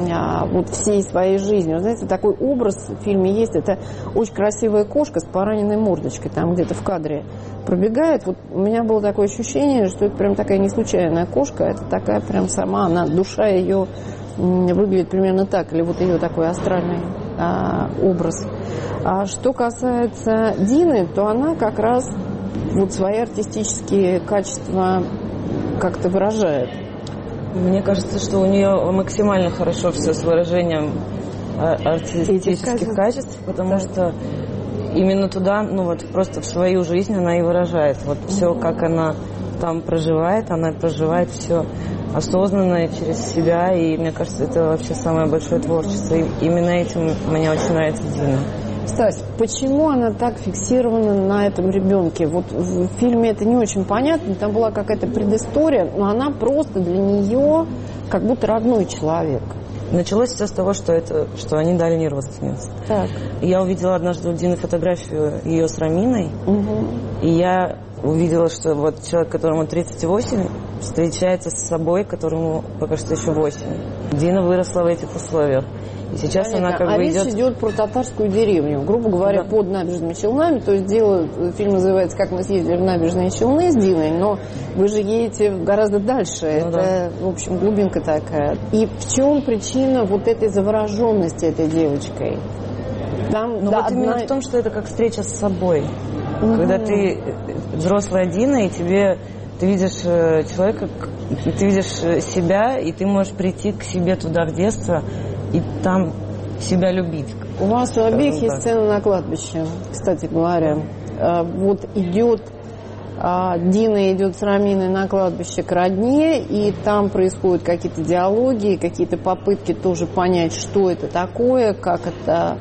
всей своей жизнью. Знаете, такой образ в фильме есть. Это очень красивая кошка с пораненной мордочкой. Там где-то в кадре пробегает. Вот у меня было такое ощущение, что это прям такая не случайная кошка. Это такая прям сама, душа ее выглядит примерно так. Или вот ее такой астральный образ. А что касается Дины, то она как раз свои артистические качества как-то выражает. Мне кажется, что у нее максимально хорошо все с выражением артистических качеств, потому что именно туда, просто в свою жизнь она и выражает. Вот все, как она там проживает, она проживает все осознанно через себя, и мне кажется, это вообще самое большое творчество. И именно этим мне очень нравится Дина. Стась, почему она так фиксирована на этом ребенке? Вот в фильме это не очень понятно, там была какая-то предыстория, но она просто для нее как будто родной человек. Началось все с того, что они дальние родственницы. Так. Я увидела однажды у Дины фотографию ее с Раминой, и я увидела, что вот человек, которому 38, встречается с собой, которому пока что еще 8. Дина выросла в этих условиях. И сейчас она как бы речь идет про татарскую деревню, грубо говоря, под Набережными Челнами. То есть фильм называется «Как мы съездили в Набережные Челны» с Диной, но вы же едете гораздо дальше. Это, в общем, глубинка такая. И в чем причина вот этой завороженности этой девочкой? Именно в том, что это как встреча с собой. Когда ты взрослая Дина, и ты видишь человека, ты видишь себя, и ты можешь прийти к себе туда в детство и там себя любить. У вас у обеих есть сцена на кладбище, кстати говоря. Вот Дина идет с Раминой на кладбище к родне, и там происходят какие-то диалоги, какие-то попытки тоже понять, что это такое, как это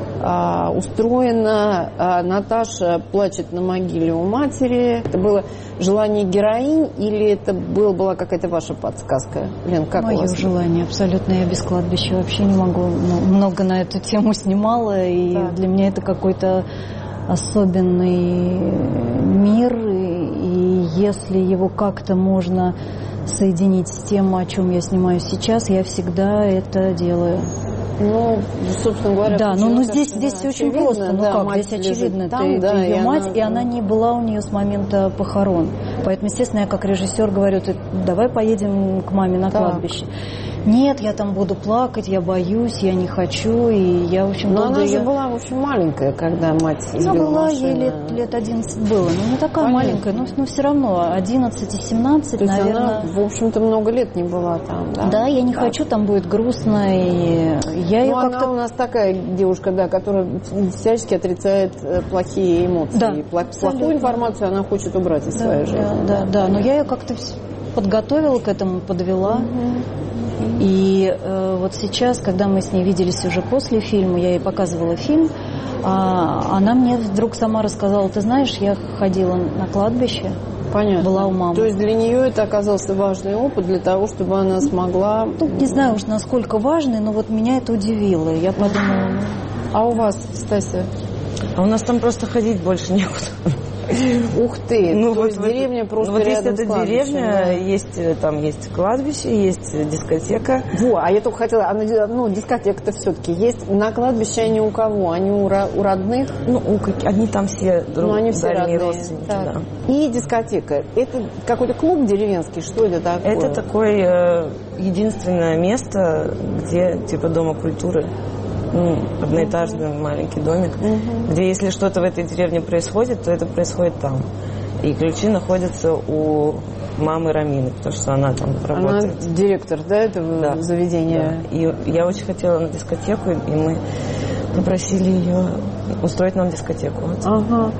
устроено. Наташа плачет на могиле у матери. Это было желание героинь или это была какая-то ваша подсказка? Лен, как мое у вас? Желание, абсолютно. Я без кладбища вообще не могу. Много на эту тему снимала, и для меня это какой-то особенный мир. И если его как-то можно соединить с тем, о чем я снимаю сейчас, я всегда это делаю. Собственно говоря... Да, здесь очень просто. Здесь очевидно. Там, это ее мать, и она не была у нее с момента похорон. Поэтому, естественно, я как режиссер говорю, давай поедем к маме на кладбище. Нет, я там буду плакать, я боюсь, я не хочу, и я, в общем, она же была, в общем, маленькая, когда мать избила машину. Была, ей лет 11 было. Не такая маленькая, но все равно 11 и 17, наверное. Она, в общем-то, много лет не была там, да? Да, я не хочу, там будет грустно, и я ее как-то... Она у нас такая девушка, которая всячески отрицает плохие эмоции. Да, плохую информацию она хочет убрать из своей жизни. Да, но я ее как-то подготовила к этому, подвела. И вот сейчас, когда мы с ней виделись уже после фильма, я ей показывала фильм, она мне вдруг сама рассказала, ты знаешь, я ходила на кладбище, Понятно. Была у мамы. То есть для нее это оказался важный опыт для того, чтобы она смогла... Не знаю уж, насколько важный, но вот меня это удивило. Я подумала... А у вас, Стася? А у нас там просто ходить больше некуда. Ух ты! То есть деревня просто рядом с кладбищем. Деревня, там есть кладбище, есть дискотека. А я только хотела... дискотека-то все-таки есть. На кладбище они у кого? Они у родных? Одни там все они все дальние родные. родственники. Да. И дискотека. Это какой-то клуб деревенский? Что это такое? Это такое единственное место, где типа Дома культуры. Одноэтажный маленький домик, где если что-то в этой деревне происходит, то это происходит там. И ключи находятся у мамы Рамины, потому что она там работает. Она директор, этого заведения? Да. И я очень хотела на дискотеку, и мы попросили ее устроить нам дискотеку. Ага.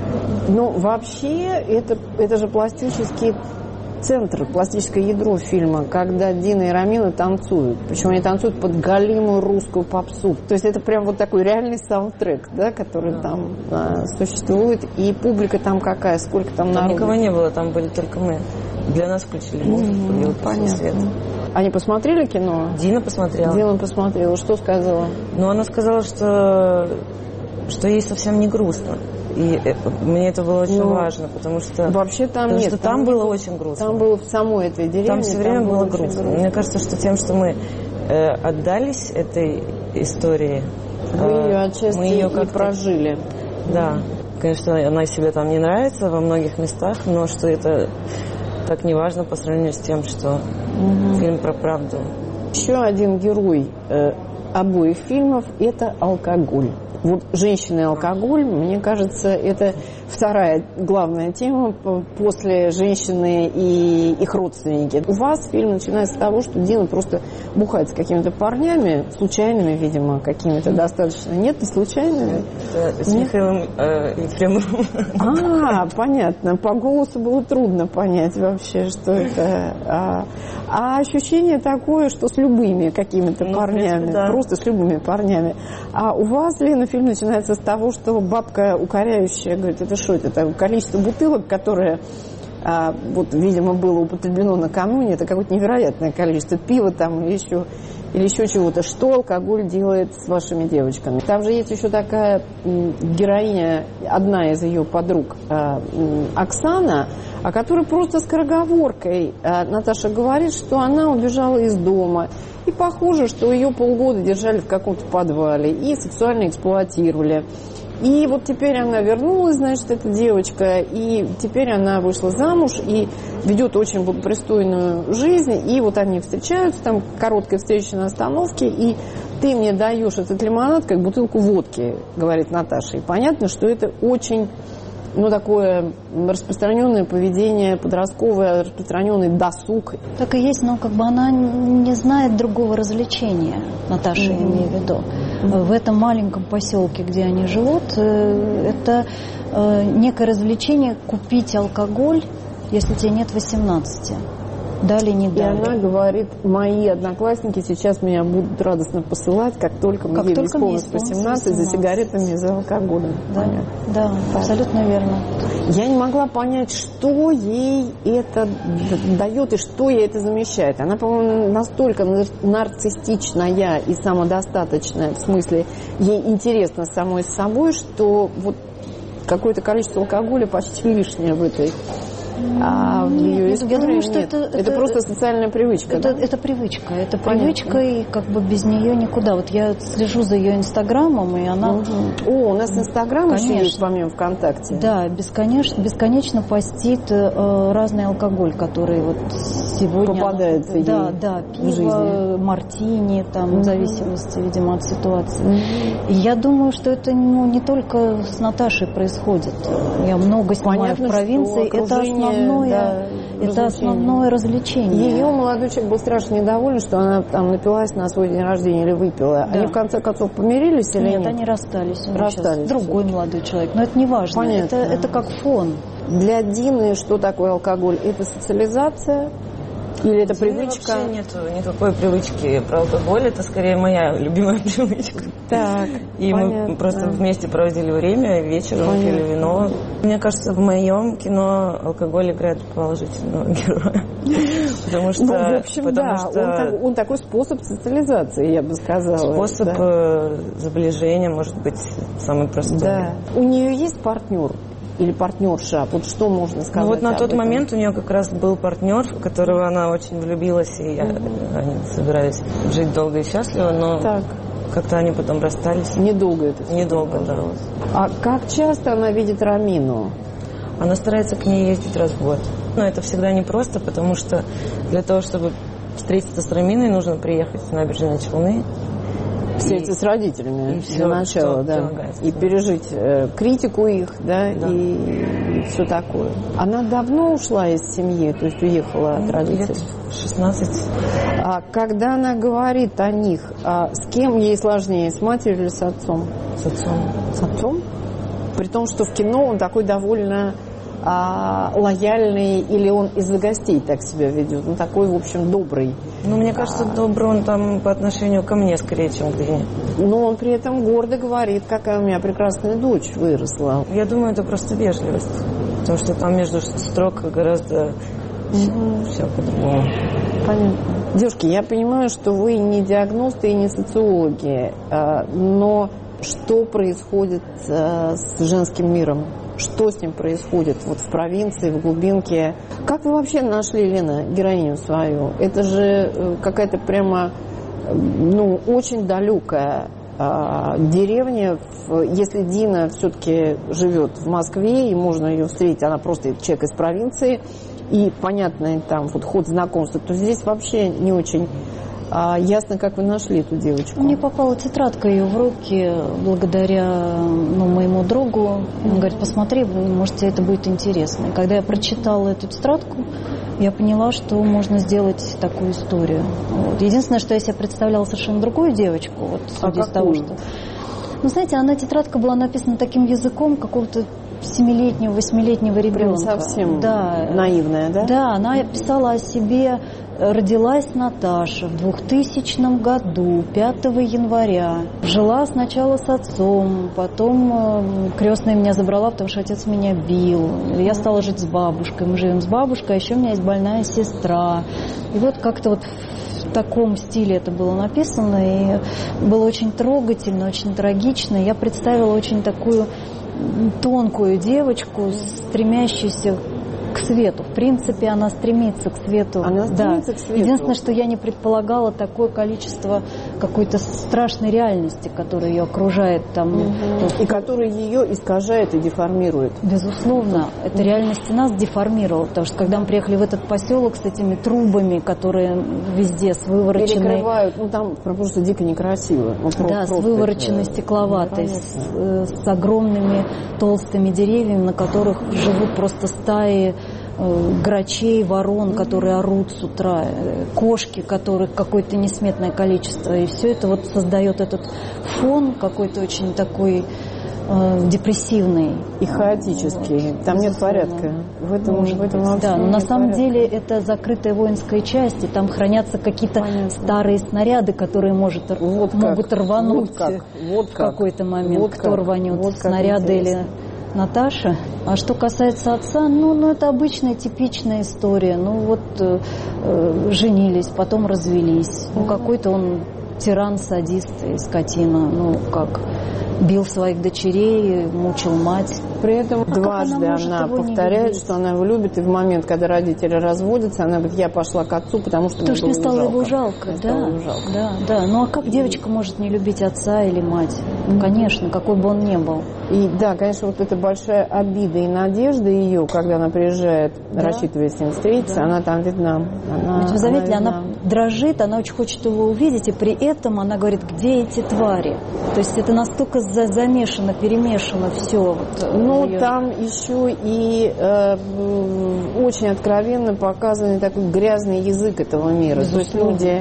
Вообще, это же пластический центр, пластическое ядро фильма, когда Дина и Рамина танцуют. Причем они танцуют под галимую русскую попсу. То есть это прям вот такой реальный саундтрек, который там существует. И публика там какая? Сколько там народу? Никого не было, там были только мы. Для нас включили музыку. Понятно. Свет. Они посмотрели кино? Дина посмотрела. Дина посмотрела. Что сказала? Она сказала, что ей совсем не грустно. И мне это было очень важно, потому что... Вообще там нет. Что там было очень грустно. Там было в самой этой деревне. Там все время было грустно. Мне кажется, что тем, что мы отдались этой истории... Вы ее отчасти и прожили. Да. Конечно, она себе там не нравится во многих местах, но что это так не важно по сравнению с тем, что фильм про правду. Еще один герой обоих фильмов – это алкоголь. Вот женщина и алкоголь, мне кажется, это вторая главная тема после женщины и их родственники. У вас фильм начинается с того, что Дина просто бухает с какими-то парнями, случайными, видимо, какими-то достаточно. Нет, не случайными? С Михаилом Ефремовым. Понятно. По голосу было трудно понять вообще, что это. А ощущение такое, что с любыми какими-то парнями, просто с любыми парнями. А у вас, Лена, фильм начинается с того, что бабка укоряющая говорит, это что, это количество бутылок, которое вот, видимо, было употреблено накануне, это какое-то невероятное количество пива там или еще чего-то. Что алкоголь делает с вашими девочками? Там же есть еще такая героиня, одна из ее подруг, Оксана, о которой просто скороговоркой Наташа говорит, что она убежала из дома. И похоже, что ее полгода держали в каком-то подвале и сексуально эксплуатировали. И вот теперь она вернулась, значит, эта девочка, и теперь она вышла замуж и ведет очень благопристойную жизнь. И вот они встречаются, там короткая встреча на остановке, и ты мне даешь этот лимонад, как бутылку водки, говорит Наташа. И понятно, что это очень, такое распространенное поведение подростковое, распространенный досуг. Так и есть, но как бы она не знает другого развлечения, Наташа, имею в виду. В этом маленьком поселке, где они живут, это некое развлечение купить алкоголь, если тебе нет 18. Дали, не дали. И она говорит, мои одноклассники сейчас меня будут радостно посылать, как только мне исполнилось 18 за сигаретами и за алкоголем. Да, да, абсолютно верно. Я не могла понять, что ей это дает и что ей это замещает. Она, по-моему, настолько нарциссичная и самодостаточная, в смысле, ей интересно самой с собой, что вот какое-то количество алкоголя почти лишнее в этой... в ее истории я думаю, что нет. Это просто социальная привычка. Это привычка. Это привычка, и как бы без нее никуда. Вот я слежу за ее инстаграмом, и она... у нас инстаграм еще есть, помимо ВКонтакте. Да, бесконечно постит разный алкоголь, который вот сегодня... попадается ей пиво, мартини, там, в зависимости, видимо, от ситуации. И я думаю, что это не только с Наташей происходит. Я много снимаю в провинции. Это основное развлечение. Ее молодой человек был страшно недоволен, что она там напилась на свой день рождения или выпила. Да. Они в конце концов помирились или нет? Нет, они расстались. Другой молодой человек. Но это не важно. Это как фон. Для Дины что такое алкоголь? Это социализация? Или это привычка? Вообще нет никакой привычки про алкоголь. Это скорее моя любимая привычка. Так, и понятно. Мы просто вместе проводили время, вечером пили вино. Мне кажется, в моем кино алкоголь играет положительного героя. Потому что... в общем, он такой способ социализации, я бы сказала. Способ сближения, может быть, самый простой. Да. У нее есть партнер? Или партнерша? Вот что можно сказать? Вот на тот момент у нее как раз был партнер, в которого она очень влюбилась, и они собирались жить долго и счастливо, но как-то они потом расстались. Недолго это? Недолго, да. А как часто она видит Рамину? Она старается к ней ездить раз в год. Но это всегда непросто, потому что для того, чтобы встретиться с Раминой, нужно приехать в Набережные Челны. Встретиться с родителями для начала, и пережить критику их, и все такое. Она давно ушла из семьи, то есть уехала от родителей? Лет 16. А когда она говорит о них, с кем ей сложнее, с матерью или с отцом? С отцом. С отцом? При том, что в кино он такой довольно лояльный, или он из-за гостей так себя ведет? Он такой, в общем, добрый. Мне кажется, добрый он там по отношению ко мне скорее, чем к Дине. Но он при этом гордо говорит, какая у меня прекрасная дочь выросла. Я думаю, это просто вежливость. Потому что там между строк гораздо все по-другому. Понятно. Девушки, я понимаю, что вы не диагносты и не социологи, но что происходит с женским миром? Что с ним происходит вот в провинции, в глубинке? Как вы вообще нашли, Лена, героиню свою? Это же какая-то прямо, очень далекая деревня. Если Дина все-таки живет в Москве, и можно ее встретить, она просто человек из провинции, и понятно, там вот ход знакомства, то здесь вообще не очень ясно, как вы нашли эту девочку. Мне попала тетрадка ее в руки благодаря моему другу. Он говорит, посмотри, может, тебе это будет интересно. И когда я прочитала эту тетрадку, я поняла, что можно сделать такую историю. Вот. Единственное, что я себе представляла совершенно другую девочку, судя из того, что... знаете, тетрадка была написана таким языком какого-то 7-летнего, 8-летнего ребенка. Совсем наивная, да? Да, она писала о себе: родилась Наташа в 2000 году, 5 января. Жила сначала с отцом, потом крестная меня забрала, потому что отец меня бил. Я стала жить с бабушкой. Мы живем с бабушкой, а еще у меня есть больная сестра. И вот как-то вот в таком стиле это было написано, и было очень трогательно, очень трагично. Я представила очень такую тонкую девочку, стремящуюся к свету. В принципе, она стремится к свету. Она стремится к свету. Единственное, что я не предполагала такое количество какой-то страшной реальности, которая ее окружает там. И которая ее искажает и деформирует. Безусловно, эта реальность нас деформировала, потому что когда мы приехали в этот поселок с этими трубами, которые везде с вывороченной... Перекрывают, там просто дико некрасиво. С вывороченной стекловатой, с огромными толстыми деревьями, на которых живут просто стаи грачей, ворон, которые орут с утра, кошки, которых какое-то несметное количество. И все это вот создает этот фон какой-то очень такой депрессивный. И хаотический. Там нет порядка. В этом да, но на самом деле это закрытая воинская часть, и там хранятся какие-то старые снаряды, которые могут рвануть в какой-то момент. Кто рванет, снаряды или Наташа? А что касается отца, это обычная, типичная история. Женились, потом развелись. Какой-то он тиран, садист и скотина. Бил своих дочерей, мучил мать. При этом дважды она повторяет, что она его любит, и в момент, когда родители разводятся, она говорит: я пошла к отцу, потому что мне стало его жалко. Да. Ну а как девочка может не любить отца или мать? Конечно, какой бы он ни был. И да, конечно, вот эта большая обида и надежда ее, когда она приезжает, рассчитывая с ним встретиться, она там видна. Ведь вы заметили, она дрожит, она очень хочет его увидеть, и при этом она говорит: где эти твари? То есть это настолько замешано, перемешано все. Там еще и очень откровенно показанный такой грязный язык этого мира. Безусловно. То есть люди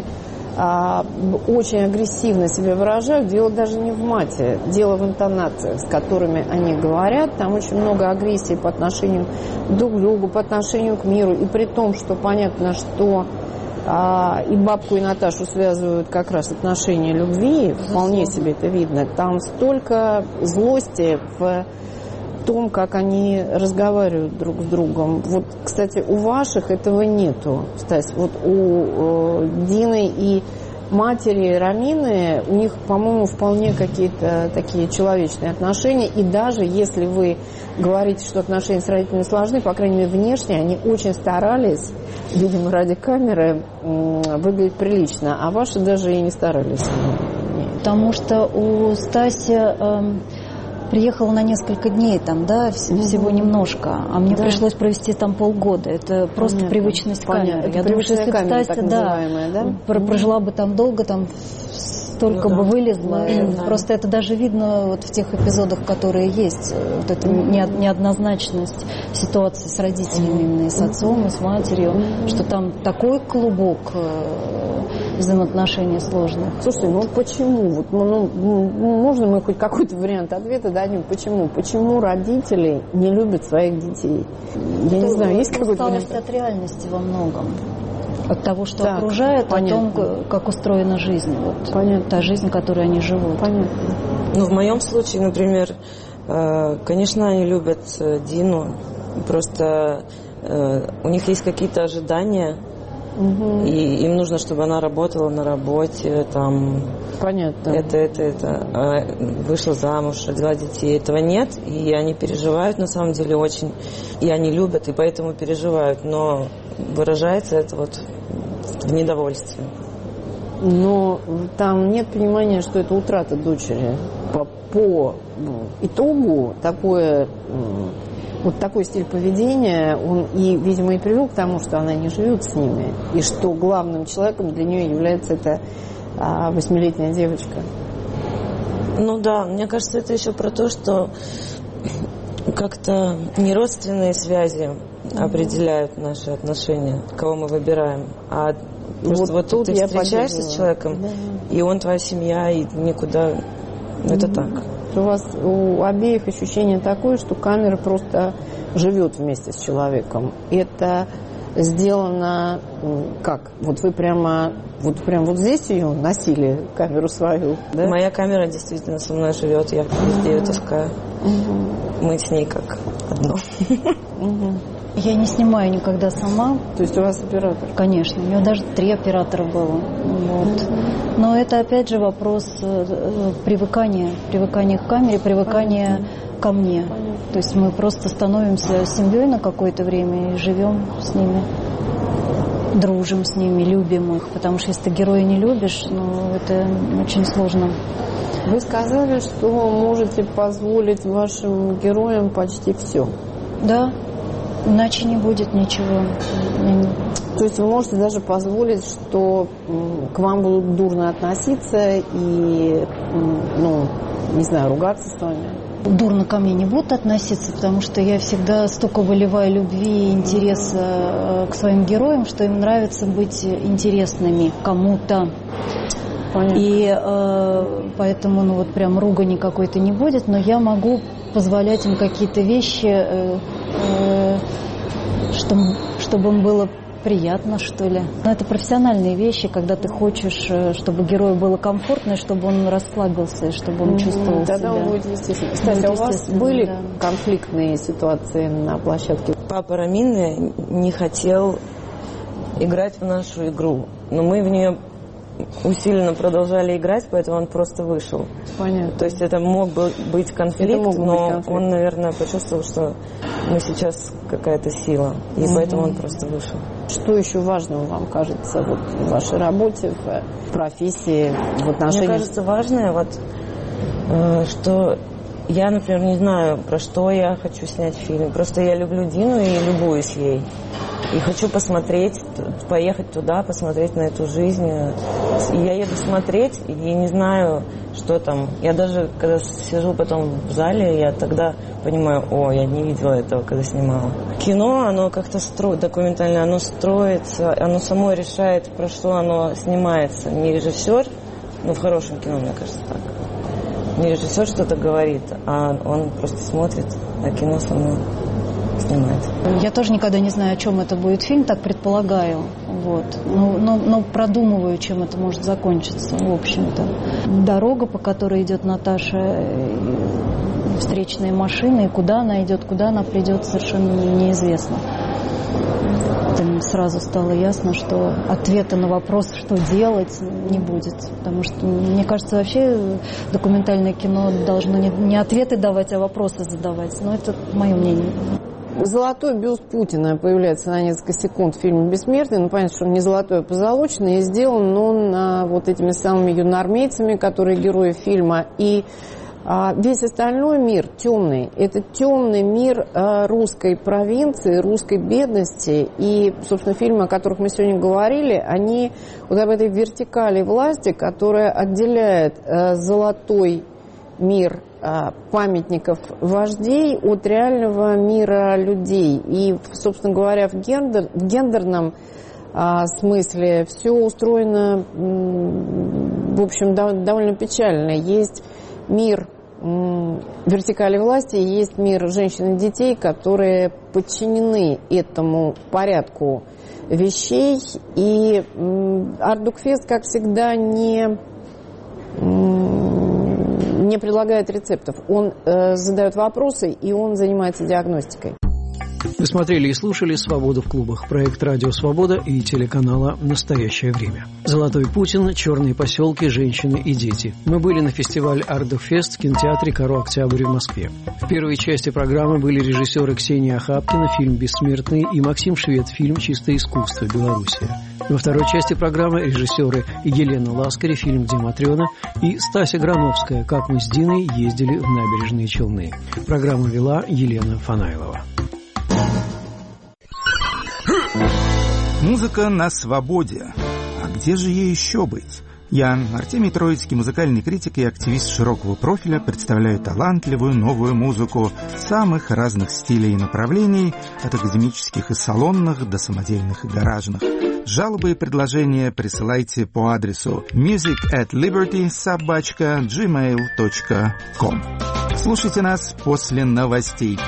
очень агрессивно себя выражают. Дело даже не в мате, дело в интонациях, с которыми они говорят. Там очень много агрессии по отношению друг к другу, по отношению к миру. И при том, что понятно, что и бабку, и Наташу связывают как раз отношения любви, вполне себе это видно. Там столько злости в том, как они разговаривают друг с другом. Вот, кстати, у ваших этого нету, Стась. Вот у Дины и матери Рамины, у них, по-моему, вполне какие-то такие человечные отношения. И даже если вы говорите, что отношения с родителями сложны, по крайней мере, внешне, они очень старались, видимо, ради камеры, выглядеть прилично. А ваши даже и не старались. Потому что у Стаси приехала на несколько дней, всего немножко, а мне пришлось провести там полгода. Это просто привычность камеры. Я думаю, что если бы Стася прожила бы там долго, столько бы вылезла. Просто это даже видно в тех эпизодах, которые есть. Вот эта неоднозначность ситуации с родителями, именно и с отцом, и с матерью, что там такой клубок взаимоотношений сложных. Слушайте, почему? Можно мы хоть какой-то вариант ответа дадим? Почему? Почему родители не любят своих детей? Я не знаю, есть какой-то вариант? Усталость от реальности во многом. От того, что окружает, понятно. О том, как устроена жизнь. Та жизнь, которой они живут. Понятно. В моем случае, например, конечно, они любят Дину. Просто у них есть какие-то ожидания. И им нужно, чтобы она работала на работе, Понятно. Вышла замуж, родила детей. Этого нет, и они переживают на самом деле очень, и они любят, и поэтому переживают. Но выражается это в недовольстве. Но там нет понимания, что это утрата дочери. По итогу такой стиль поведения, он видимо, и привел к тому, что она не живет с ними, и что главным человеком для нее является эта 8-летняя девочка. Мне кажется, это еще про то, что как-то не родственные связи определяют наши отношения, кого мы выбираем, а просто тут ты встречаешься с человеком, и он твоя семья, и никуда... Это так. у вас у обеих ощущение такое, что камера просто живет вместе с человеком. Это сделано как? Вот вы прямо вот здесь ее носили, камеру свою, да? Моя камера действительно со мной живет, я везде ее таскаю. Мы с ней как одно. Я не снимаю никогда сама. То есть у вас оператор? Конечно, у него даже 3 оператора было. Вот. Но это опять же вопрос привыкания к камере, привыкания ко мне. То есть мы просто становимся семьей на какое-то время и живем с ними, дружим с ними, любим их. Потому что если ты героя не любишь, это очень сложно. Вы сказали, что можете позволить вашим героям почти все. Да. Иначе не будет ничего. То есть вы можете даже позволить, что к вам будут дурно относиться и, не знаю, ругаться с вами? Дурно ко мне не будут относиться, потому что я всегда столько выливаю любви и интереса к своим героям, что им нравится быть интересными кому-то. Понятно. И поэтому, прям ругани какой-то не будет, но я могу позволять им какие-то вещи, чтобы им было приятно, что ли. Но это профессиональные вещи, когда ты хочешь, чтобы герою было комфортно, и чтобы он расслабился, и чтобы он чувствовал себя. Тогда он будет естественно. Кстати, у вас были конфликтные ситуации на площадке? Папа Рамины не хотел играть в нашу игру, но мы в нее усиленно продолжали играть, поэтому он просто вышел. Понятно. То есть это мог быть конфликт, но он, наверное, почувствовал, что мы сейчас какая-то сила, и поэтому он просто вышел. Что еще важного вам кажется в вашей работе, в профессии, в отношениях? Мне кажется, важное, что я, например, не знаю, про что я хочу снять фильм. Просто я люблю Дину и любуюсь ей. И хочу поехать туда, посмотреть на эту жизнь. И я еду смотреть, и не знаю, что там. Я даже, когда сижу потом в зале, я тогда понимаю, я не видела этого, когда снимала. Кино, оно как-то документальное, оно строится, оно само решает, про что оно снимается. Не режиссер, в хорошем кино, мне кажется, так. Не режиссер что-то говорит, а он просто смотрит, а кино само снимает. Я тоже никогда не знаю, о чем это будет фильм, так предполагаю. Но продумываю, чем это может закончиться, в общем-то. Дорога, по которой идет Наташа, встречные машины, и куда она идет, куда она придет, совершенно неизвестно. Сразу стало ясно, что ответа на вопрос, что делать, не будет. Потому что, мне кажется, вообще документальное кино должно не ответы давать, а вопросы задавать. Но это мое мнение. Золотой бюст Путина появляется на несколько секунд в фильме «Бессмертный». Понятно, что он не золотой, а позолоченный. И сделан он этими самыми юноармейцами, которые герои фильма. И весь остальной мир темный. Это темный мир русской провинции, русской бедности. И, собственно, фильмы, о которых мы сегодня говорили, они об этой вертикали власти, которая отделяет золотой мир памятников вождей от реального мира людей. И, собственно говоря, в гендерном смысле все устроено, в общем, довольно печально. Есть мир вертикали власти, есть мир женщин и детей, которые подчинены этому порядку вещей. И Ардукфест, как всегда, не предлагает рецептов. Он задает вопросы, и он занимается диагностикой. Вы смотрели и слушали «Свободу в клубах», проект «Радио Свобода» и телеканала «Настоящее время». «Золотой Путин», «Черные поселки», «Женщины и дети». Мы были на фестивале «Ардукфест» в кинотеатре «Каро Октябрь» в Москве. В первой части программы были режиссеры Ксения Ахапкина, фильм «Бессмертный», и Максим Швед, фильм «Чистое искусство. Белоруссия». Во второй части программы режиссеры Елена Ласкарь, фильм «Где Матрена», и Стася Грановская, «Как мы с Диной ездили в набережные Челны». Программу вела Елена Фанайлова. Музыка на свободе. А где же ей еще быть? Я, Артемий Троицкий, музыкальный критик и активист широкого профиля, представляю талантливую новую музыку самых разных стилей и направлений, от академических и салонных до самодельных и гаражных. Жалобы и предложения присылайте по адресу music@liberty@gmail.com. Слушайте нас после новостей.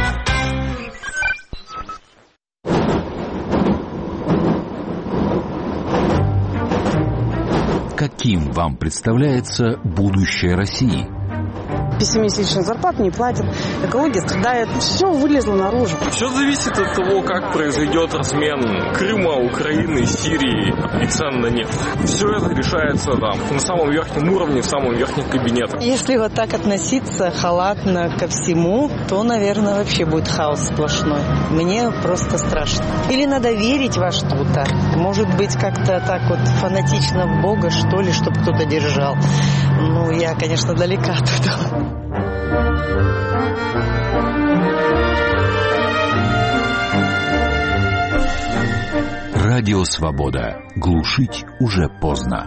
Каким вам представляется будущее России? 5-месячную зарплату не платят, экология страдает, все вылезло наружу. Все зависит от того, как произойдет размен Крыма, Украины, Сирии и цен на нефть. Все это решается там, на самом верхнем уровне, в самом верхнем кабинете. Если вот так относиться халатно ко всему, то, наверное, вообще будет хаос сплошной. Мне просто страшно. Или надо верить во что-то. Может быть, как-то так вот фанатично в Бога, что ли, чтобы кто-то держал. Ну, я, конечно, далека от этого. Радио «Свобода». Глушить уже поздно.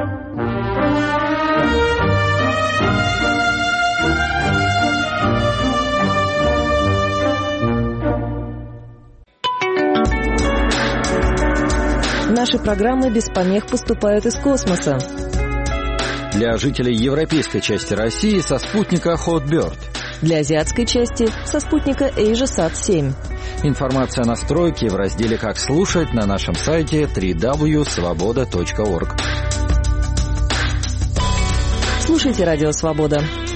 Наши программы без помех поступают из космоса. Для жителей европейской части России со спутника Hotbird. Для азиатской части со спутника AsiaSat-7. Информация о настройке в разделе «Как слушать» на нашем сайте www.svoboda.org. Слушайте «Радио Свобода».